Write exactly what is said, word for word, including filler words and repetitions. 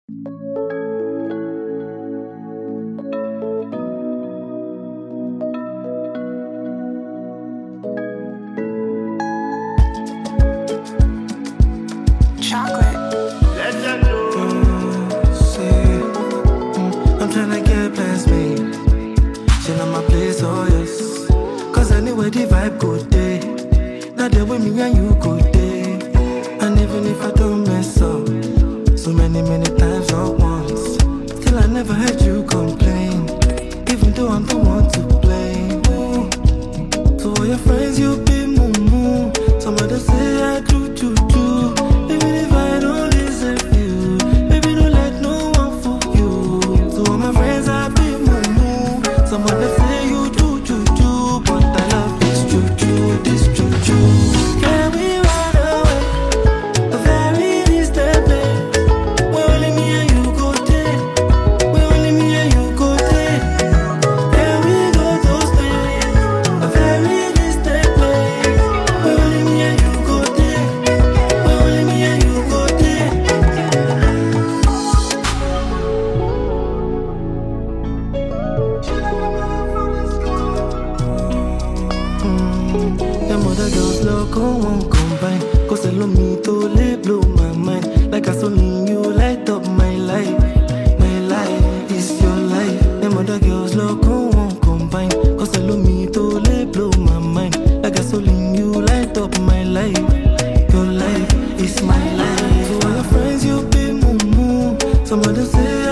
I'm tryna get plans made. Chill on my place, oh yes. Cause anyway the vibe go day. Now there with me and you go day. And even if I don't mess up, so many, many times at once, still I never heard you complain. Even though I'm the one to blame. Ooh. To all your friends you be moo. Some of them say I do do do. Even if I don't deserve you, baby don't let no one fool you. To all my friends I be moo. Some of them say you do do do, but I love this juju, this juju. Can we run away? A very distant place where only me and you go there. Where only me and you go there. Can we go those days? A very distant place where only me and you go there. Where only me and you go there. Mm, them other girls loco won't combine. Cause they love me to let blow my mind. Like I saw me, you light up my life. My life is your life. Them other girls loco won't combine. Cause they love me to let blow my mind. Like I saw you light up my life. Your life is my life. So all your friends you be moo. Some of them say